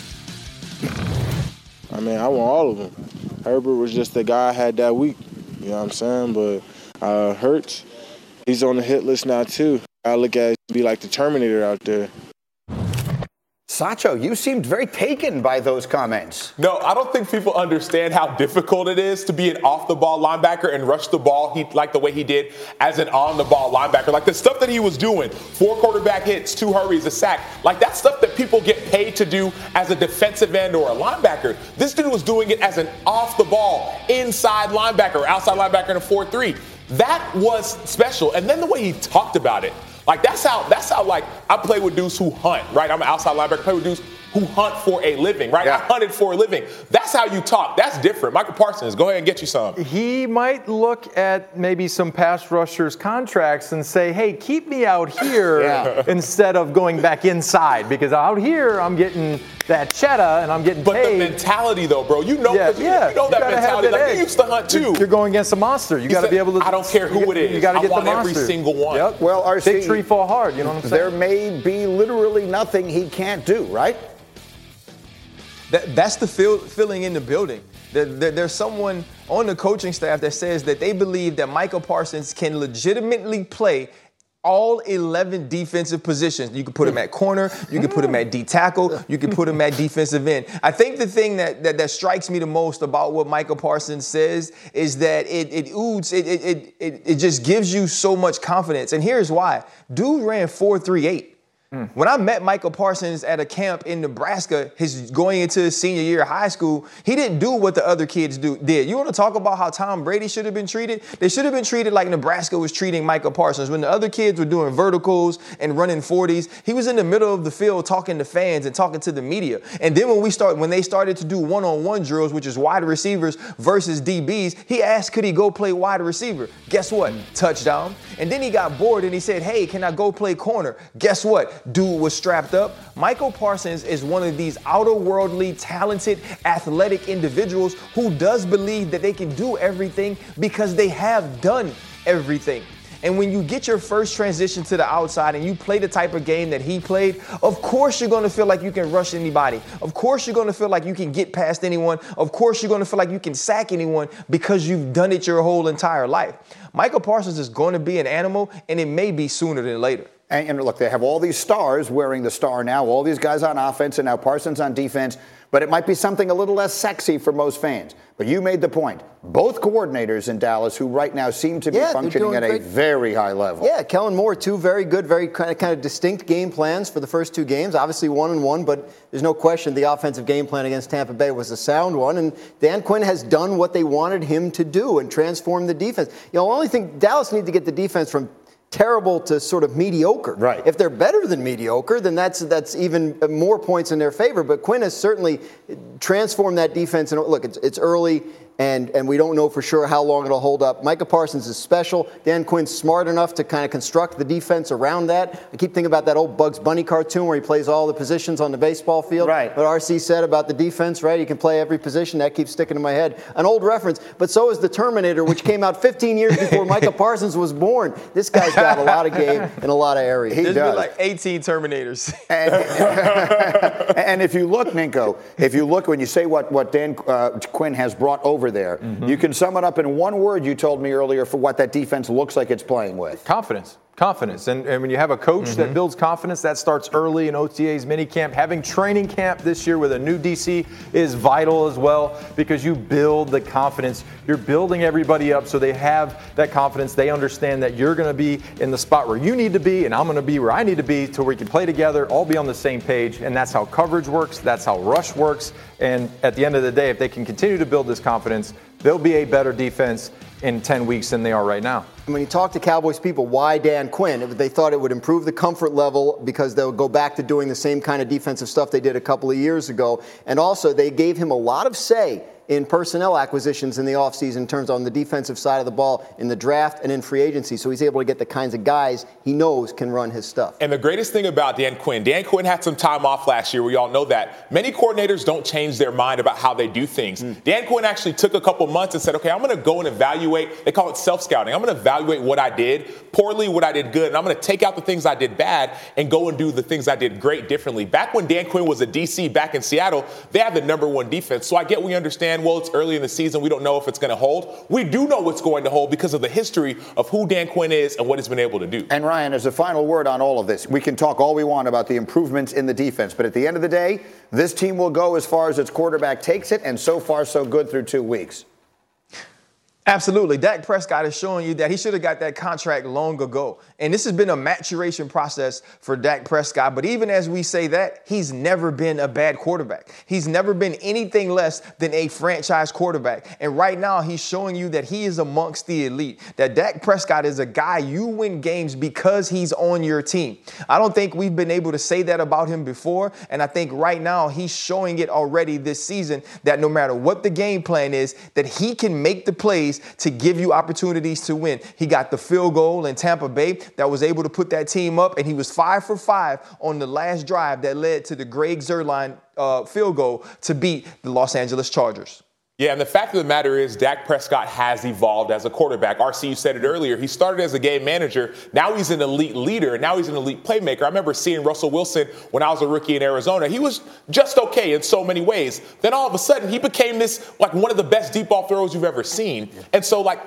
I mean, I want all of them. Herbert was just the guy I had that week. You know what I'm saying? But uh, Hurts, he's on the hit list now, too. I look at it be like the Terminator out there. Sacho, you seemed very taken by those comments. No, I don't think people understand how difficult it is to be an off-the-ball linebacker and rush the ball he, like the way he did as an on-the-ball linebacker. Like the stuff that he was doing, four quarterback hits, two hurries, a sack, like that's stuff that people get paid to do as a defensive end or a linebacker. This dude was doing it as an off-the-ball inside linebacker, outside linebacker in a four three. That was special. And then the way he talked about it, like that's how that's how like I play with dudes who hunt, right? I'm an outside linebacker, play with dudes who hunt for a living, right? Yeah. I hunted for a living. That's how you talk. That's different. Michael Parsons, go ahead and get you some. He might look at maybe some pass rushers' contracts and say, hey, keep me out here Yeah. instead of going back inside, because out here I'm getting that cheddar and I'm getting But paid. the mentality, though, bro, you know, Yeah, you, yeah. you know You that gotta have mentality. that Like, edge. you used to hunt too. You're, you're going against a monster. You He got to said, be able to. I don't care who it is. You got to I get want the every monster. single one. Yep. Well, R C, big tree fall hard. You know what I'm saying? There may be literally nothing he can't do, right? That, that's the feel, feeling in the building. There, there, there's someone on the coaching staff that says that they believe that Michael Parsons can legitimately play all eleven defensive positions. You can put him at corner, you can put him at D tackle, you can put him at defensive end. I think the thing that, that, that strikes me the most about what Micah Parsons says is that it it oods, it, it, it, it just gives you so much confidence. And here's why. Dude ran four three eight. When I met Micah Parsons at a camp in Nebraska, his going into his senior year of high school, he didn't do what the other kids do did. You want to talk about how Tom Brady should have been treated? They should have been treated like Nebraska was treating Micah Parsons. When the other kids were doing verticals and running forties, he was in the middle of the field talking to fans and talking to the media. And then when we start, when they started to do one-on-one drills, which is wide receivers versus D Bs, he asked, could he go play wide receiver? Guess what? Touchdown. And then he got bored and he said, hey, can I go play corner? Guess what? Dude was strapped up. Michael Parsons is one of these outer-worldly, talented, athletic individuals who does believe that they can do everything because they have done everything. And when you get your first transition to the outside and you play the type of game that he played, of course you're going to feel like you can rush anybody. Of course you're going to feel like you can get past anyone. Of course you're going to feel like you can sack anyone because you've done it your whole entire life. Michael Parsons is going to be an animal, and it may be sooner than later. And, and look, they have all these stars wearing the star now, all these guys on offense and now Parsons on defense, but it might be something a little less sexy for most fans. But you made the point. Both coordinators in Dallas who right now seem to be yeah, functioning at great. a very high level. Yeah, Kellen Moore, two very good, very kind of, kind of distinct game plans for the first two games. Obviously one and one, but there's no question the offensive game plan against Tampa Bay was a sound one. And Dan Quinn has done what they wanted him to do and transform the defense. You know, the only thing, Dallas needs to get the defense from terrible to sort of mediocre. Right. If they're better than mediocre, then that's that's even more points in their favor. But Quinn has certainly transformed that defense. And look, it's it's early. And and we don't know for sure how long it'll hold up. Micah Parsons is special. Dan Quinn's smart enough to kind of construct the defense around that. I keep thinking about that old Bugs Bunny cartoon where he plays all the positions on the baseball field. Right. What R C said about the defense, right? He can play every position. That keeps sticking in my head. An old reference, but so is The Terminator, which came out fifteen years before Micah Parsons was born. This guy's got a lot of game in a lot of areas. He There's does. been like eighteen Terminators. And, and if you look, Ninko, if you look, when you say what, what Dan uh, Quinn has brought over there, mm-hmm. you can sum it up in one word you told me earlier for what that defense looks like it's playing with. Confidence. Confidence. And, and when you have a coach mm-hmm. that builds confidence, that starts early in O T A's minicamp. Having training camp this year with a new D C is vital as well because you build the confidence. You're building everybody up so they have that confidence. They understand that you're going to be in the spot where you need to be and I'm going to be where I need to be till we can play together, all be on the same page. And that's how coverage works. That's how rush works. And at the end of the day, if they can continue to build this confidence, they'll be a better defense in ten weeks than they are right now. When you talk to Cowboys people, why Dan Quinn? They thought it would improve the comfort level because they'll go back to doing the same kind of defensive stuff they did a couple of years ago. And also, they gave him a lot of say in personnel acquisitions in the offseason in terms on the defensive side of the ball in the draft and in free agency. So he's able to get the kinds of guys he knows can run his stuff. And the greatest thing about Dan Quinn, Dan Quinn had some time off last year. We all know that. Many coordinators don't change their mind about how they do things. Mm. Dan Quinn actually took a couple months and said, okay, I'm going to go and evaluate. They call it self-scouting. I'm going to evaluate what I did poorly, what I did good, and I'm going to take out the things I did bad and go and do the things I did great differently. Back when Dan Quinn was a D C back in Seattle, they had the number one defense. So I get we understand, well, it's early in the season. We don't know if it's going to hold. We do know what's going to hold because of the history of who Dan Quinn is and what he's been able to do. And Ryan, as a final word on all of this, we can talk all we want about the improvements in the defense, but at the end of the day, this team will go as far as its quarterback takes it, and so far so good through two weeks. Absolutely. Dak Prescott is showing you that he should have got that contract long ago. And this has been a maturation process for Dak Prescott. But even as we say that, he's never been a bad quarterback. He's never been anything less than a franchise quarterback. And right now, he's showing you that he is amongst the elite, that Dak Prescott is a guy you win games because he's on your team. I don't think we've been able to say that about him before. And I think right now, he's showing it already this season that no matter what the game plan is, that he can make the plays to give you opportunities to win. He got the field goal in Tampa Bay that was able to put that team up, and he was five for five on the last drive that led to the Greg Zuerlein uh, field goal to beat the Los Angeles Chargers. Yeah, and the fact of the matter is Dak Prescott has evolved as a quarterback. R C, you said it earlier. He started as a game manager. Now he's an elite leader, and now he's an elite playmaker. I remember seeing Russell Wilson when I was a rookie in Arizona. He was just okay in so many ways. Then all of a sudden, he became this, like, one of the best deep ball throws you've ever seen. And so, like,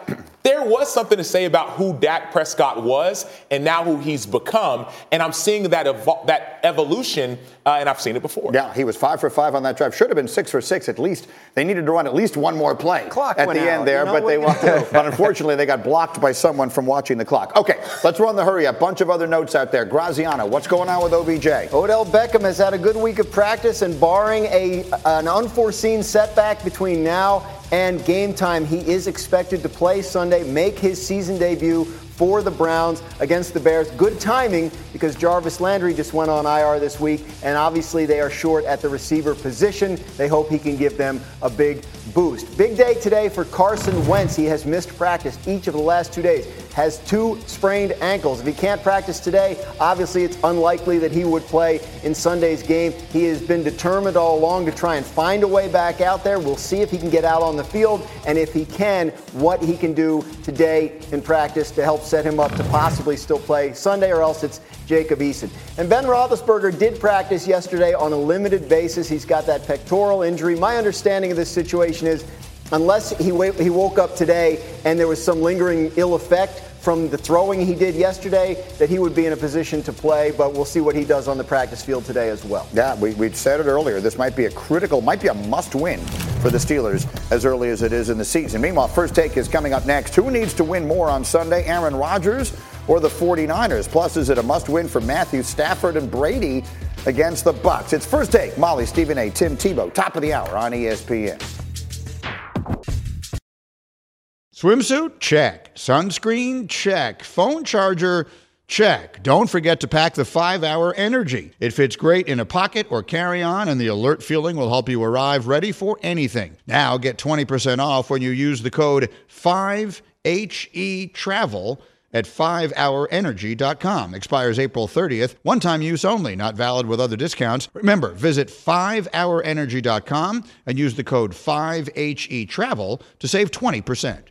there was something to say about who Dak Prescott was and now who he's become. And I'm seeing that evo- that evolution, uh, and I've seen it before. Yeah, he was five for five on that drive. Should have been six for six at least. They needed to run at least one more play Clock at went the out. end there, You know but what they you walked do. But unfortunately, they got blocked by someone from watching the clock. Okay, let's run the hurry up. Bunch of other notes out there. Graziano, what's going on with O B J? Odell Beckham has had a good week of practice, and barring a an unforeseen setback between now and game time, he is expected to play Sunday, make his season debut for the Browns against the Bears. Good timing because Jarvis Landry just went on I R this week, and obviously they are short at the receiver position. They hope he can give them a big boost. Big day today for Carson Wentz. He has missed practice each of the last two days, has two sprained ankles. If he can't practice today, obviously it's unlikely that he would play in Sunday's game. He has been determined all along to try and find a way back out there. We'll see if he can get out on the field, and if he can, what he can do today in practice to help set him up to possibly still play Sunday, or else it's Jacob Eason. And Ben Roethlisberger did practice yesterday on a limited basis. He's got that pectoral injury. My understanding of this situation is unless he, w- he woke up today and there was some lingering ill effect from the throwing he did yesterday, that he would be in a position to play, but we'll see what he does on the practice field today as well. Yeah, we, we said it earlier. This might be a critical, might be a must-win for the Steelers as early as it is in the season. Meanwhile, First Take is coming up next. Who needs to win more on Sunday, Aaron Rodgers or the forty-niners? Plus, is it a must-win for Matthew Stafford and Brady against the Bucs? It's First Take. Molly, Stephen A., Tim Tebow, top of the hour on E S P N. Swimsuit? Check. Sunscreen? Check. Phone charger? Check. Don't forget to pack the five hour Energy. It fits great in a pocket or carry-on, and the alert feeling will help you arrive ready for anything. Now get twenty percent off when you use the code five H E travel at five hour energy dot com. Expires April thirtieth. One-time use only. Not valid with other discounts. Remember, visit five hour energy dot com and use the code five H E travel to save twenty percent.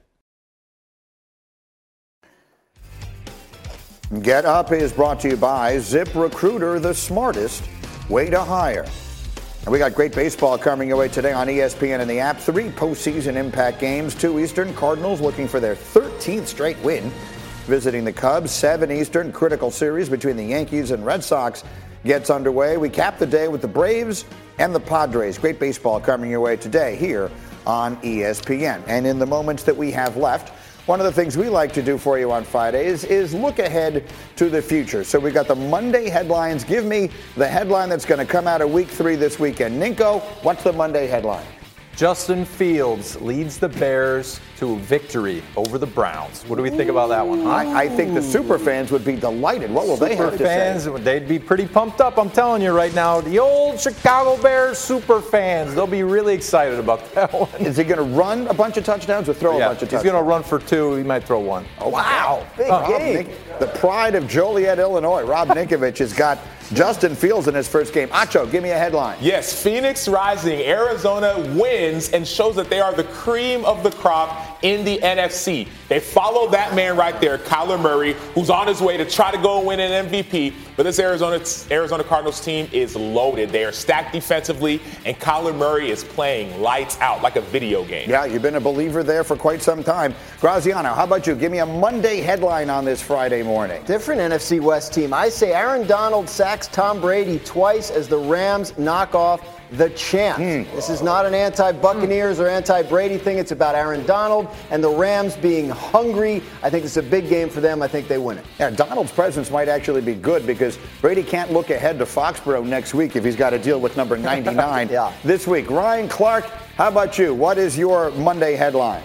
Get Up is brought to you by ZipRecruiter, the smartest way to hire. And we got great baseball coming your way today on E S P N and the app. Three postseason impact games. Two Eastern. Cardinals looking for their thirteenth straight win, visiting the Cubs. Seven Eastern. Critical series between the Yankees and Red Sox gets underway. We cap the day with the Braves and the Padres. Great baseball coming your way today here on E S P N. And in the moments that we have left, one of the things we like to do for you on Fridays is look ahead to the future. So we got the Monday headlines. Give me the headline that's going to come out of week three this weekend. Ninko, what's the Monday headline? Justin Fields leads the Bears to a victory over the Browns. What do we think about that one? Huh? I, I think the super fans would be delighted. What will super they have to fans, say? They'd be pretty pumped up. I'm telling you right now, the old Chicago Bears super fans, they'll be really excited about that one. Is he going to run a bunch of touchdowns or throw yeah, a bunch of touchdowns? He's going to run for two. He might throw one. Oh, wow. Big Uh, game. Nick, the pride of Joliet, Illinois. Rob Ninkovich has got Justin Fields in his first game. Acho, give me a headline. Yes, Phoenix Rising, Arizona wins and shows that they are the cream of the crop in the N F C. They follow that man right there, Kyler Murray, who's on his way to try to go and win an M V P. But this Arizona Arizona Cardinals team is loaded. They are stacked defensively, and Kyler Murray is playing lights out like a video game. Yeah, you've been a believer there for quite some time. Graziano, how about you? Give me a Monday headline on this Friday morning. Different N F C West team. I say Aaron Donald sacks Tom Brady twice as the Rams knock off the champ. Mm. This is not an anti-Buccaneers mm. or anti-Brady thing. It's about Aaron Donald and the Rams being hungry. I think it's a big game for them. I think they win it. Yeah, Donald's presence might actually be good because Brady can't look ahead to Foxborough next week if he's got to deal with number ninety-nine yeah. this week. Ryan Clark, how about you? What is your Monday headline?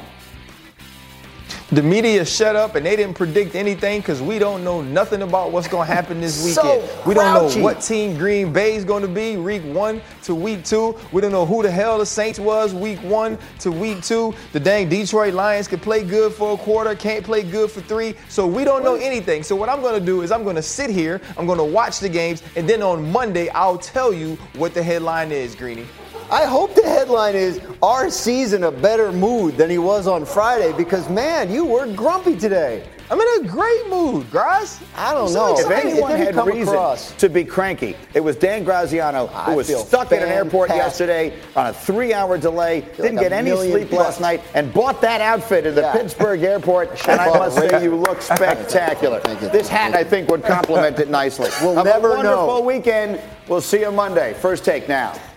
The media shut up and they didn't predict anything because we don't know nothing about what's going to happen this weekend. So we don't grouchy. know what team Green Bay is going to be week one to week two. We don't know who the hell the Saints was week one to week two. The dang Detroit Lions can play good for a quarter, can't play good for three. So we don't know anything. So what I'm going to do is I'm going to sit here, I'm going to watch the games, and then on Monday I'll tell you what the headline is, Greeny. I hope the headline is R C's in a better mood than he was on Friday because, man, you were grumpy today. I'm in a great mood, Graz. I don't I'm know. so If excited. anyone It didn't had come reason across. to be cranky, it was Dan Graziano, who I was feel stuck at an airport fantastic. yesterday on a three-hour delay, didn't like a get any million sleep last bucks. night, and bought that outfit in the Yeah. Pittsburgh airport. And I bought must it. say, you look spectacular. Thank you. This hat, I think, would complement it nicely. We'll Have never a wonderful know. weekend. We'll see you Monday. First Take now.